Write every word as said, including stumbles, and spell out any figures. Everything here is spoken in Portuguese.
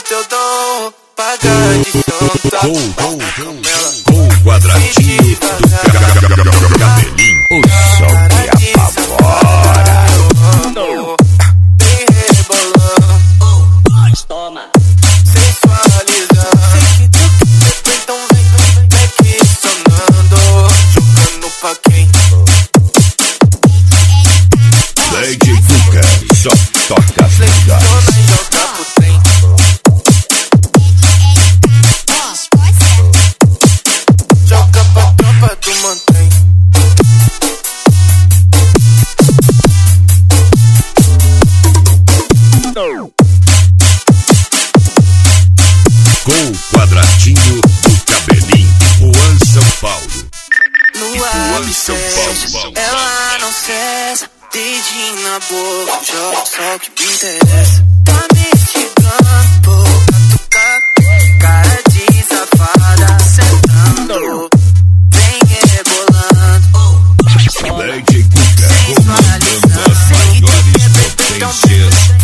teu dom, pagar de santa. Gol, gol, gol, gol, quadradinho do cabelinho. O som que apavora. Vem rebolando, Toma. sensualizando. Sei que tu quer, então vem, vem aqui sonando. Jogando pra quem? D J Cuca, só toca as Flexiona ligas. e joga pro trem. Joga pra tropa do mantém. Gol, quadradinho do cabelinho. Juan São Paulo. No Juan São abscessa, Paulo. ela não cessa. Dedinho na boca, joga só o que me interessa. Tá me instigando, boca tocando, cara de safada sentando. Vem rebolando, D J Cuca comandando as maiores potências